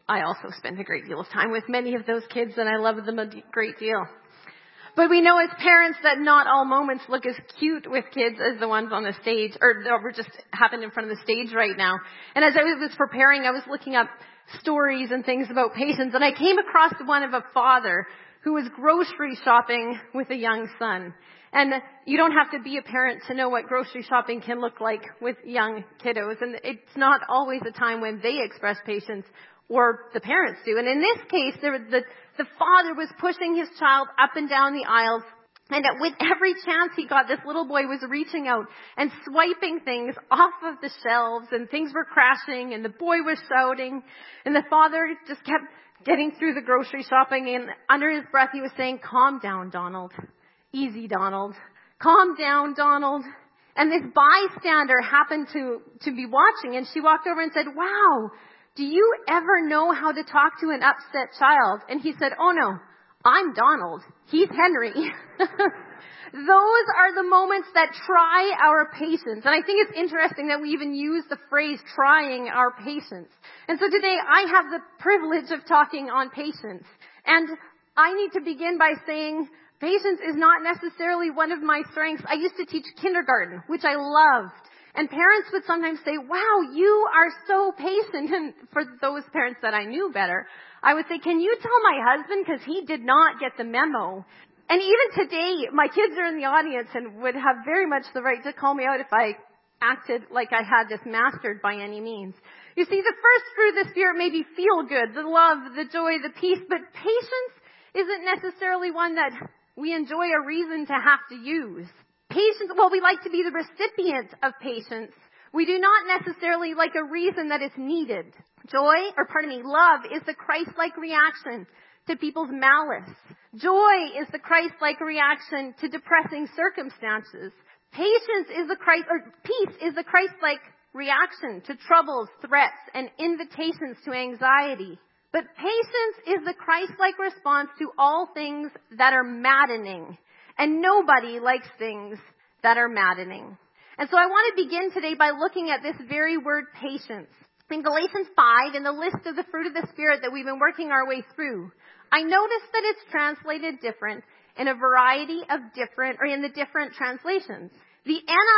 I also spend a great deal of time with many of those kids, and I love them a great deal. But we know as parents that not all moments look as cute with kids as the ones on the stage, or that were just happened in front of the stage right now. And as I was preparing, I was looking up stories and things about patience, and I came across one of a father who was grocery shopping with a young son. And you don't have to be a parent to know what grocery shopping can look like with young kiddos. And it's not always a time when they express patience, or the parents do. And in this case, the father was pushing his child up and down the aisles. And with every chance he got, this little boy was reaching out and swiping things off of the shelves, and things were crashing, and the boy was shouting. And the father just kept getting through the grocery shopping, and under his breath he was saying, "Calm down, Donald. Easy, Donald. Calm down, Donald." And this bystander happened to be watching, and she walked over and said, "Wow, do you ever know how to talk to an upset child?" And he said, "Oh no, I'm Donald. He's Henry." Those are the moments that try our patience. And I think it's interesting that we even use the phrase trying our patience. And so today I have the privilege of talking on patience. And I need to begin by saying patience is not necessarily one of my strengths. I used to teach kindergarten, which I loved. And parents would sometimes say, "Wow, you are so patient." And for those parents that I knew better, I would say, "Can you tell my husband, because he did not get the memo?" And even today, my kids are in the audience and would have very much the right to call me out if I acted like I had this mastered by any means. You see, the first fruit of the Spirit may be feel good, the love, the joy, the peace, but patience isn't necessarily one that we enjoy a reason to have to use. Patience, well, we like to be the recipient of patience. We do not necessarily like a reason that it's needed. Love is the Christ-like reaction to people's malice. Joy is the Christ-like reaction to depressing circumstances. Peace is the Christ-like reaction to troubles, threats, and invitations to anxiety. But patience is the Christ-like response to all things that are maddening. And nobody likes things that are maddening. And so I want to begin today by looking at this very word patience. In Galatians 5, in the list of the fruit of the Spirit that we've been working our way through, I noticed that it's translated different in a variety of in the different translations. The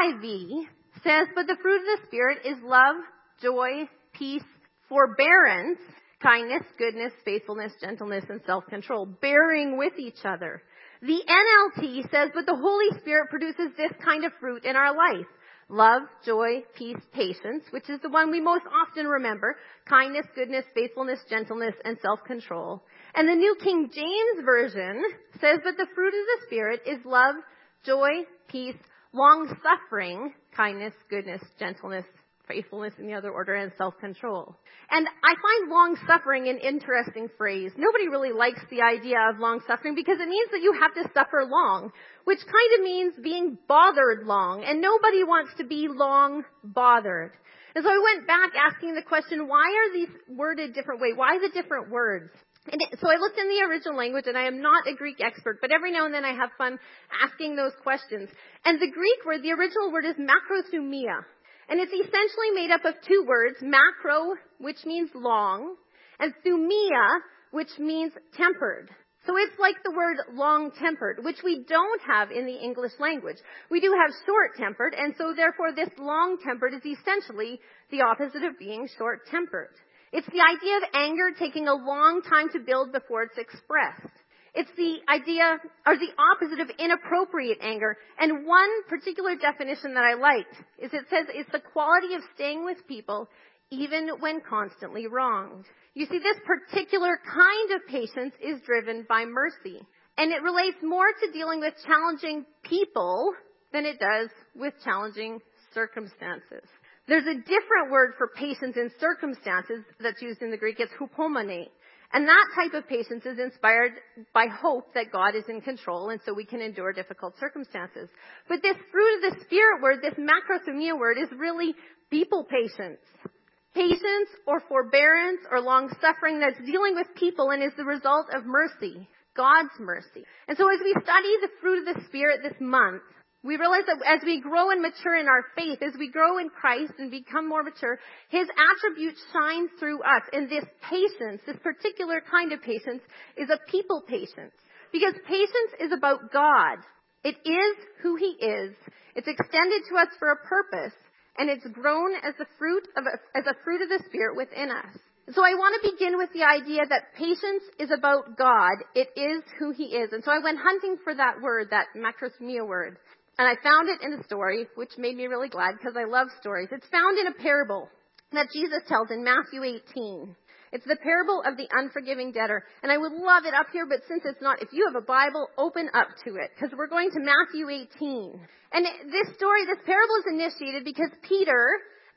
NIV says, "But the fruit of the Spirit is love, joy, peace, forbearance, kindness, goodness, faithfulness, gentleness, and self-control, bearing with each other." The NLT says, "But the Holy Spirit produces this kind of fruit in our life: love, joy, peace, patience," which is the one we most often remember, kindness, goodness, faithfulness, gentleness, and self-control. And the New King James Version says, "But the fruit of the Spirit is love, joy, peace, long-suffering, kindness, goodness, gentleness, faithfulness in the other order, and self-control." And I find long-suffering an interesting phrase. Nobody really likes the idea of long-suffering because it means that you have to suffer long, which kind of means being bothered long, and nobody wants to be long bothered. And so I went back asking the question, why are these worded different way? Why the different words? So I looked in the original language, and I am not a Greek expert, but every now and then I have fun asking those questions. And the Greek word, the original word is macrothumia. And it's essentially made up of two words, macro, which means long, and thumia, which means tempered. So it's like the word long-tempered, which we don't have in the English language. We do have short-tempered, and so therefore this long-tempered is essentially the opposite of being short-tempered. It's the idea of anger taking a long time to build before it's expressed. It's the idea, or the opposite of inappropriate anger. And one particular definition that I liked is it says it's the quality of staying with people even when constantly wronged. You see, this particular kind of patience is driven by mercy. And it relates more to dealing with challenging people than it does with challenging circumstances. There's a different word for patience in circumstances that's used in the Greek. It's hupomone. And that type of patience is inspired by hope that God is in control, and so we can endure difficult circumstances. But this fruit of the Spirit word, this macrothumia word, is really people patience. Patience or forbearance or long-suffering that's dealing with people and is the result of mercy, God's mercy. And so as we study the fruit of the Spirit this month, We realize that as we grow and mature in our faith, as we grow in Christ and become more mature, His attributes shine through us. And this patience, this particular kind of patience, is a people patience. Because patience is about God. It is who He is. It's extended to us for a purpose. And it's grown as a fruit of the Spirit within us. So I want to begin with the idea that patience is about God. It is who He is. And so I went hunting for that word, that macrosmia word. And I found it in a story, which made me really glad because I love stories. It's found in a parable that Jesus tells in Matthew 18. It's the parable of the unforgiving debtor. And I would love it up here, but since it's not, if you have a Bible, open up to it because we're going to Matthew 18. And this parable is initiated because Peter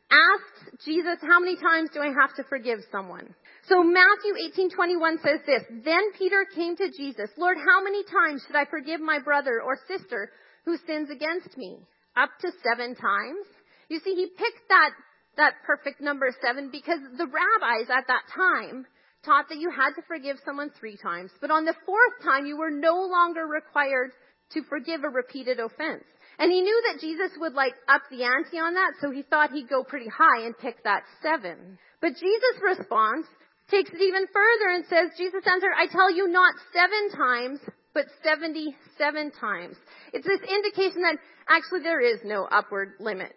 asked Jesus, how many times do I have to forgive someone? So Matthew 18:21 says this, Then Peter came to Jesus, Lord, how many times should I forgive my brother or sister who sins against me? Up to 7 times? You see, he picked that perfect number 7 because the rabbis at that time taught that you had to forgive someone 3 times. But on the 4th time, you were no longer required to forgive a repeated offense. And he knew that Jesus would up the ante on that, so he thought he'd go pretty high and pick that 7. But Jesus' response takes it even further and says, Jesus answered, I tell you not 7 times, but 77 times. It's this indication that actually there is no upward limit.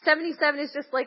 77 is just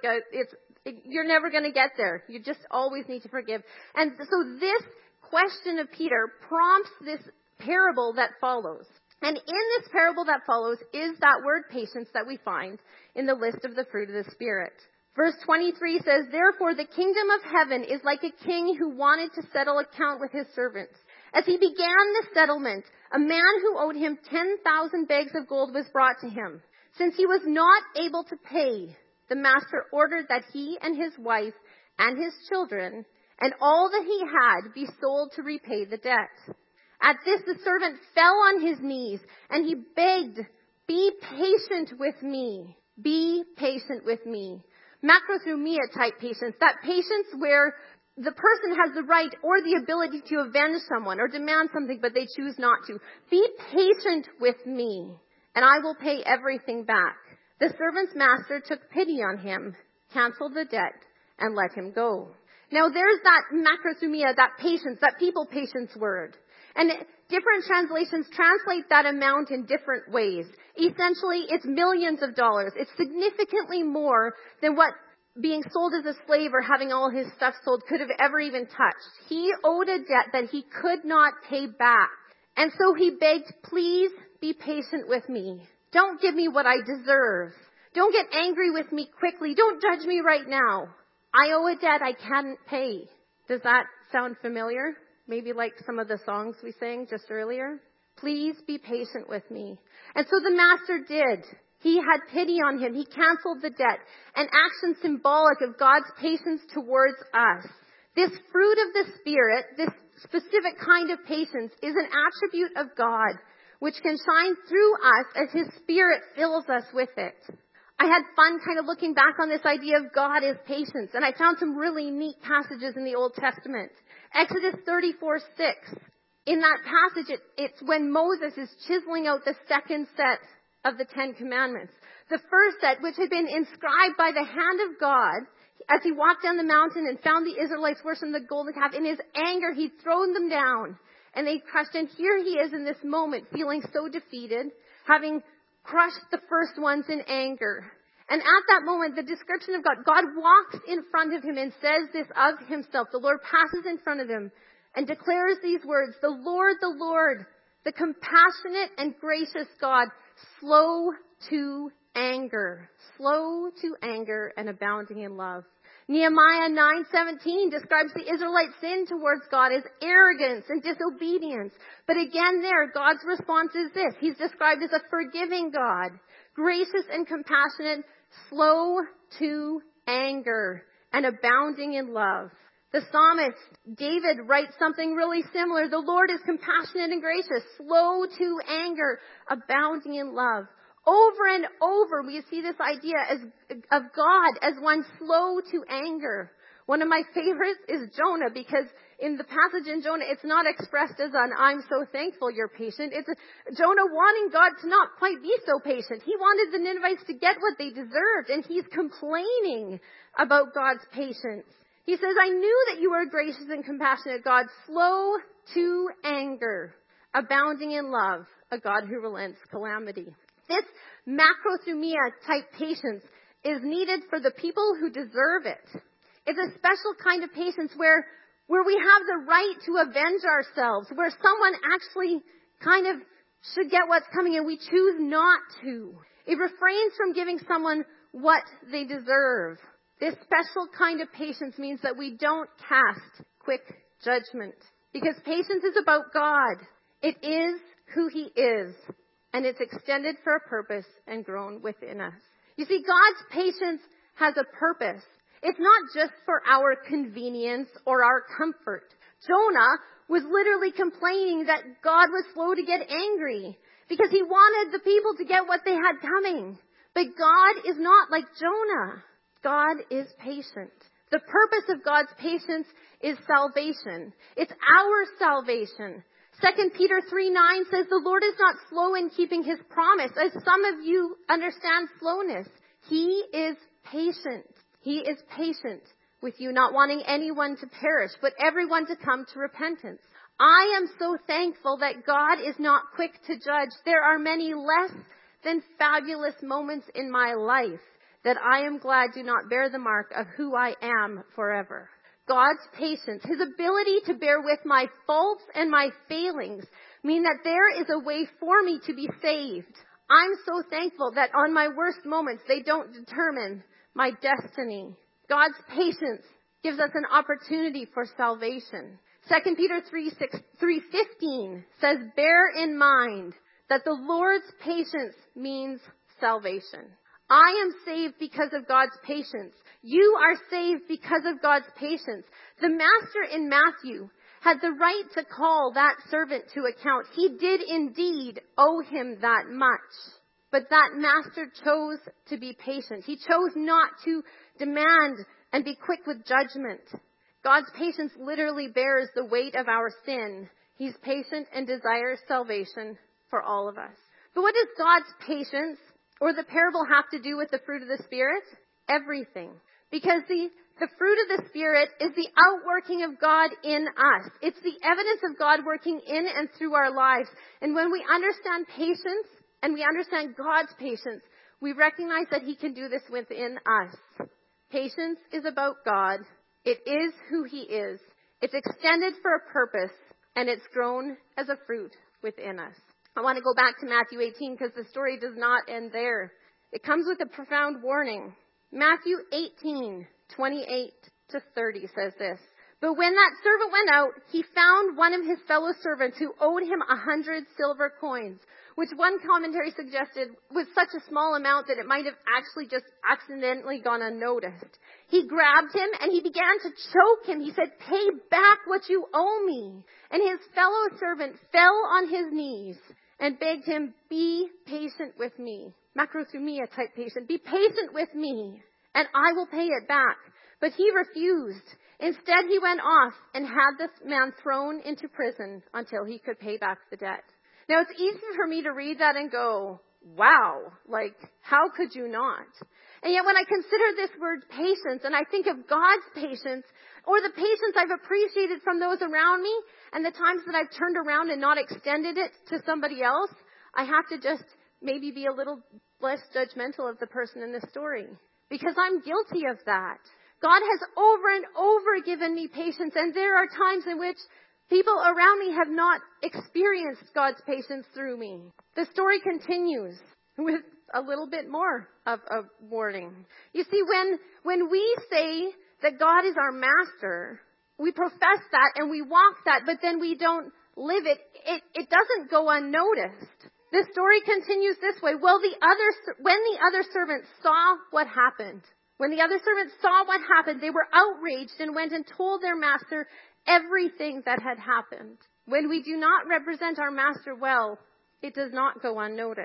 you're never going to get there. You just always need to forgive. And so this question of Peter prompts this parable that follows. And in this parable that follows is that word patience that we find in the list of the fruit of the Spirit. Verse 23 says, Therefore the kingdom of heaven is like a king who wanted to settle account with his servants. As he began the settlement, a man who owed him 10,000 bags of gold was brought to him. Since he was not able to pay, the master ordered that he and his wife and his children and all that he had be sold to repay the debt. At this, the servant fell on his knees and he begged, Be patient with me. Be patient with me. Macrothumia type patience. That patience where the person has the right or the ability to avenge someone or demand something, but they choose not to. Be patient with me, and I will pay everything back. The servant's master took pity on him, canceled the debt, and let him go. Now there's that macrosumia, that patience, that people patience word. And different translations translate that amount in different ways. Essentially, it's millions of dollars. It's significantly more than what being sold as a slave or having all his stuff sold could have ever even touched. He owed a debt that he could not pay back. And so he begged, Please be patient with me. Don't give me what I deserve. Don't get angry with me quickly. Don't judge me right now. I owe a debt I can't pay. Does that sound familiar? Maybe like some of the songs we sang just earlier. Please be patient with me. And so the master did. He had pity on him. He canceled the debt. An action symbolic of God's patience towards us. This fruit of the Spirit, this specific kind of patience, is an attribute of God which can shine through us as His Spirit fills us with it. I had fun kind of looking back on this idea of God as patience, and I found some really neat passages in the Old Testament. Exodus 34:6. In that passage, it's when Moses is chiseling out the second set of the 10 Commandments. The first set, which had been inscribed by the hand of God, as he walked down the mountain and found the Israelites worshiping the golden calf, in his anger, he'd thrown them down and they crushed. And here he is in this moment, feeling so defeated, having crushed the first ones in anger. And at that moment, the description of God walks in front of him and says this of himself. The Lord passes in front of him and declares these words, the Lord, the compassionate and gracious God, slow to anger and abounding in love. Nehemiah 9:17 describes the Israelites' sin towards God as arrogance and disobedience. But again there, God's response is this. He's described as a forgiving God, gracious and compassionate, slow to anger, and abounding in love. The psalmist, David, writes something really similar. The Lord is compassionate and gracious, slow to anger, abounding in love. Over and over, we see this idea of God as one slow to anger, One of my favorites is Jonah, because in the passage in Jonah, it's not expressed as an, I'm so thankful you're patient. It's Jonah wanting God to not quite be so patient. He wanted the Ninevites to get what they deserved, and he's complaining about God's patience. He says, I knew that you were a gracious and compassionate God, slow to anger, abounding in love, a God who relents calamity. This macrothumia type patience is needed for the people who deserve it. It's a special kind of patience where we have the right to avenge ourselves, where someone actually kind of should get what's coming and we choose not to. It refrains from giving someone what they deserve. This special kind of patience means that we don't cast quick judgment, because patience is about God. It is who He is, and it's extended for a purpose and grown within us. You see, God's patience has a purpose. It's not just for our convenience or our comfort. Jonah was literally complaining that God was slow to get angry because he wanted the people to get what they had coming. But God is not like Jonah. God is patient. The purpose of God's patience is salvation. It's our salvation. 2 Peter 3:9 says, the Lord is not slow in keeping His promise, as some of you understand slowness. He is patient. He is patient with you, not wanting anyone to perish, but everyone to come to repentance. I am so thankful that God is not quick to judge. There are many less than fabulous moments in my life that I am glad do not bear the mark of who I am forever. God's patience, His ability to bear with my faults and my failings, mean that there is a way for me to be saved. I'm so thankful that on my worst moments, they don't determine my destiny. God's patience gives us an opportunity for salvation. 2 Peter 3:15 says, bear in mind that the Lord's patience means salvation. I am saved because of God's patience. You are saved because of God's patience. The master in Matthew had the right to call that servant to account. He did indeed owe him that much. But that master chose to be patient. He chose not to demand and be quick with judgment. God's patience literally bears the weight of our sin. He's patient and desires salvation for all of us. But what does God's patience or the parable have to do with the fruit of the Spirit? Everything. Because the fruit of the Spirit is the outworking of God in us. It's the evidence of God working in and through our lives. And when we understand patience and we understand God's patience, we recognize that He can do this within us. Patience is about God. It is who He is. It's extended for a purpose, and it's grown as a fruit within us. I want to go back to Matthew 18 because the story does not end there. It comes with a profound warning. Matthew 18:28-30 says this. But when that servant went out, he found one of his fellow servants who owed him 100 silver coins, which one commentary suggested was such a small amount that it might have actually just accidentally gone unnoticed. He grabbed him and he began to choke him. He said, pay back what you owe me. And his fellow servant fell on his knees and begged him, be patient with me. Macrothumia type patient. Be patient with me and I will pay it back. But he refused. Instead, he went off and had this man thrown into prison until he could pay back the debt. Now, it's easy for me to read that and go, wow, like, how could you not? And yet when I consider this word patience and I think of God's patience or the patience I've appreciated from those around me and the times that I've turned around and not extended it to somebody else, I have to just maybe be a little less judgmental of the person in the story because I'm guilty of that. God has over and over given me patience, and there are times in which people around me have not experienced God's patience through me. The story continues with a little bit more of a warning. You see, when we say that God is our master, we profess that and we walk that, but then we don't live it. It doesn't go unnoticed. The story continues this way. When the other servants saw what happened, when the other servants saw what happened, they were outraged and went and told their master everything that had happened. When we do not represent our master well, it does not go unnoticed.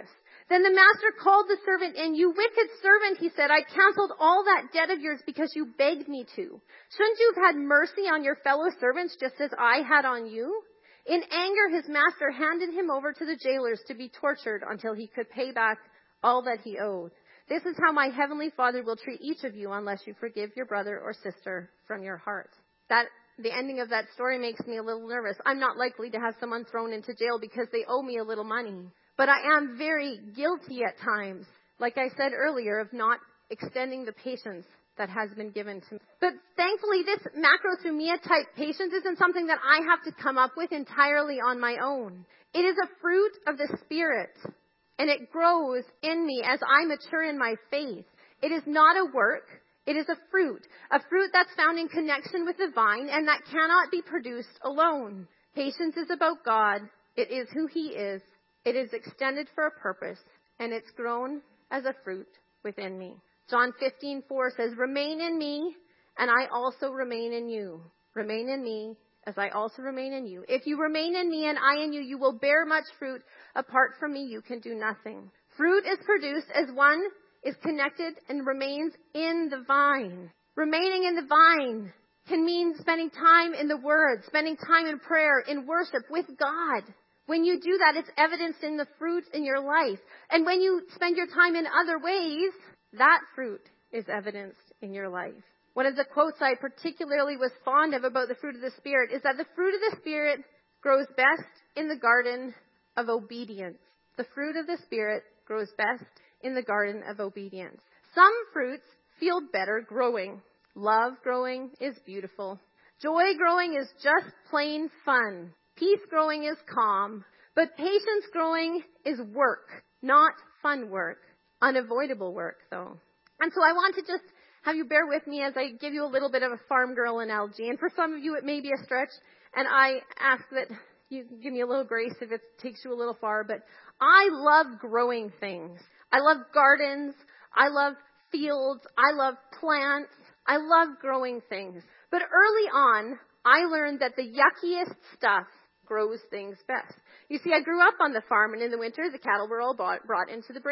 Then the master called the servant in. You wicked servant, he said, I canceled all that debt of yours because you begged me to. Shouldn't you have had mercy on your fellow servants just as I had on you? In anger, his master handed him over to the jailers to be tortured until he could pay back all that he owed. This is how my heavenly Father will treat each of you unless you forgive your brother or sister from your heart. The ending of that story makes me a little nervous. I'm not likely to have someone thrown into jail because they owe me a little money. But I am very guilty at times, like I said earlier, of not extending the patience that has been given to me. But thankfully, this macrothumia type patience isn't something that I have to come up with entirely on my own. It is a fruit of the Spirit, and it grows in me as I mature in my faith. It is not a work. It is a fruit that's found in connection with the vine and that cannot be produced alone. Patience is about God. It is who He is. It is extended for a purpose, and it's grown as a fruit within me. John 15:4 says, remain in me, and I also remain in you. Remain in me, as I also remain in you. If you remain in me and I in you, you will bear much fruit. Apart from me, you can do nothing. Fruit is produced as one is connected and remains in the vine. Remaining in the vine can mean spending time in the Word, spending time in prayer, in worship with God. When you do that, it's evidenced in the fruit in your life. And when you spend your time in other ways, that fruit is evidenced in your life. One of the quotes I particularly was fond of about the fruit of the Spirit is that the fruit of the Spirit grows best in the garden of obedience. The fruit of the Spirit grows best in the garden of obedience. Some fruits feel better growing. Love growing is beautiful. Joy growing is just plain fun. Peace growing is calm. But patience growing is work, not fun work. Unavoidable work, though. And so I want to just have you bear with me as I give you a little bit of a farm girl analogy. And for some of you, it may be a stretch. And I ask that you give me a little grace if it takes you a little far. But I love growing things. I love gardens. I love fields. I love plants. I love growing things. But early on, I learned that the yuckiest stuff grows things best. You see, I grew up on the farm, and in the winter, the cattle were all brought into the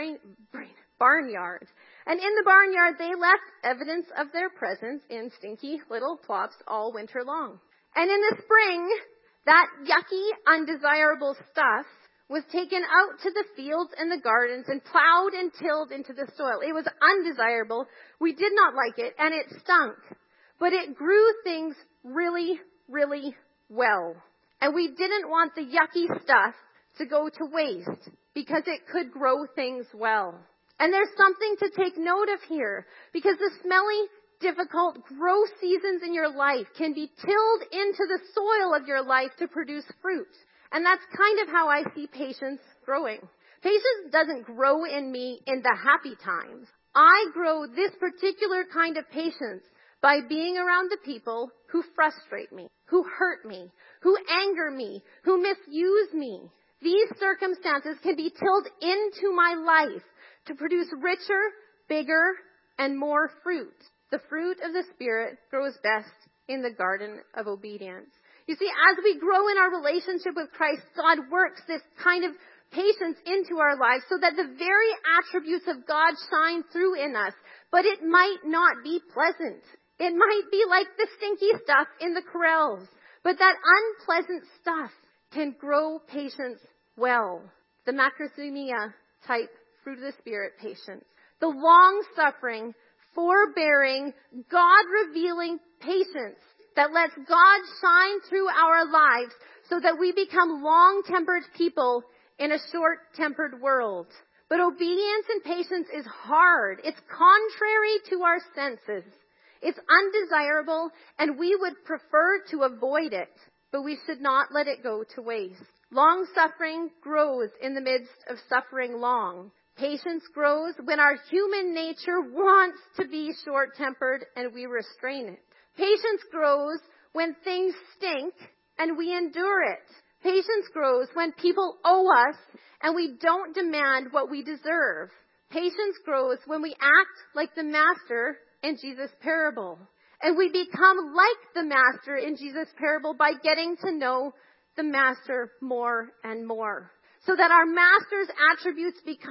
barnyard. And in the barnyard, they left evidence of their presence in stinky little plops all winter long. And in the spring, that yucky, undesirable stuff was taken out to the fields and the gardens and plowed and tilled into the soil. It was undesirable. We did not like it, and it stunk. But it grew things really, really well. And we didn't want the yucky stuff to go to waste because it could grow things well. And there's something to take note of here, because the smelly, difficult, gross seasons in your life can be tilled into the soil of your life to produce fruit. And that's kind of how I see patience growing. Patience doesn't grow in me in the happy times. I grow this particular kind of patience by being around the people who frustrate me, who hurt me, who anger me, who misuse me. These circumstances can be tilled into my life to produce richer, bigger, and more fruit. The fruit of the Spirit grows best in the garden of obedience. You see, as we grow in our relationship with Christ, God works this kind of patience into our lives so that the very attributes of God shine through in us. But it might not be pleasant. It might be like the stinky stuff in the corrals. But that unpleasant stuff can grow patience well. The macrothumia type fruit of the Spirit patience. The long-suffering, forbearing, God-revealing patience that lets God shine through our lives so that we become long-tempered people in a short-tempered world. But obedience and patience is hard. It's contrary to our senses. It's undesirable, and we would prefer to avoid it, but we should not let it go to waste. Long-suffering grows in the midst of suffering long. Patience grows when our human nature wants to be short-tempered and we restrain it. Patience grows when things stink and we endure it. Patience grows when people owe us and we don't demand what we deserve. Patience grows when we act like the master in Jesus' parable. And we become like the master in Jesus' parable by getting to know the master more and more. So that our master's attributes become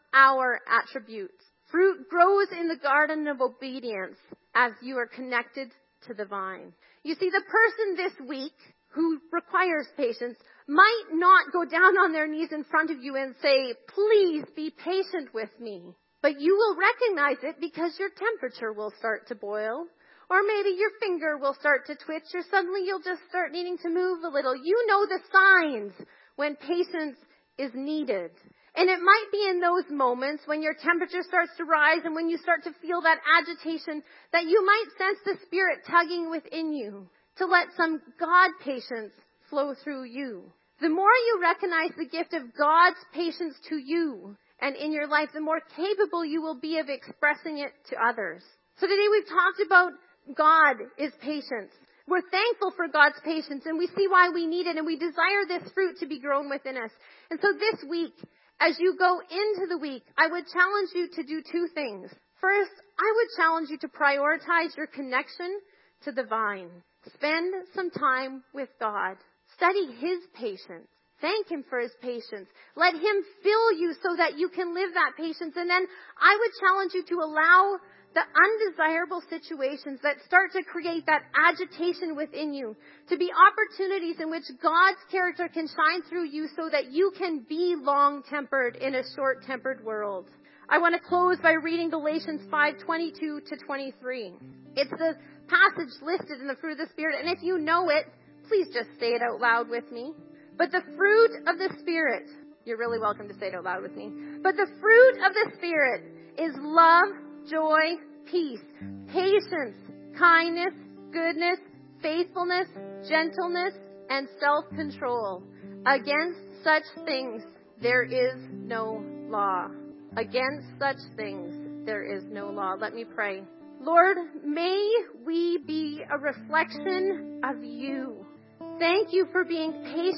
our attributes. Fruit grows in the garden of obedience as you are connected to the vine. You see, the person this week who requires patience might not go down on their knees in front of you and say, please be patient with me. But you will recognize it because your temperature will start to boil. Or maybe your finger will start to twitch, or suddenly you'll just start needing to move a little. You know the signs when patience is needed. And it might be in those moments when your temperature starts to rise and when you start to feel that agitation that you might sense the Spirit tugging within you to let some God patience flow through you. The more you recognize the gift of God's patience to you and in your life, the more capable you will be of expressing it to others. So today we've talked about God is patience. We're thankful for God's patience, and we see why we need it, and we desire this fruit to be grown within us. And so this week, as you go into the week, I would challenge you to do two things. First, I would challenge you to prioritize your connection to the vine. Spend some time with God. Study His patience. Thank Him for His patience. Let Him fill you so that you can live that patience. And then I would challenge you to allow the undesirable situations that start to create that agitation within you to be opportunities in which God's character can shine through you so that you can be long-tempered in a short-tempered world. I want to close by reading Galatians 5:22 to 23. It's the passage listed in the fruit of the Spirit, and if you know it, please just say it out loud with me. But the fruit of the Spirit, you're really welcome to say it out loud with me. But the fruit of the Spirit is love, joy, peace, patience, kindness, goodness, faithfulness, gentleness, and self-control. Against such things there is no law. Against such things there is no law. Let me pray. Lord, may we be a reflection of you. Thank you for being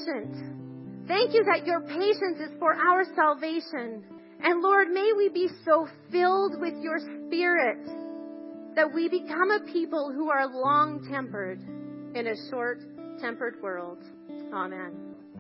patient. Thank you that your patience is for our salvation. And Lord, may we be so filled with your Spirit that we become a people who are long-tempered in a short-tempered world. Amen.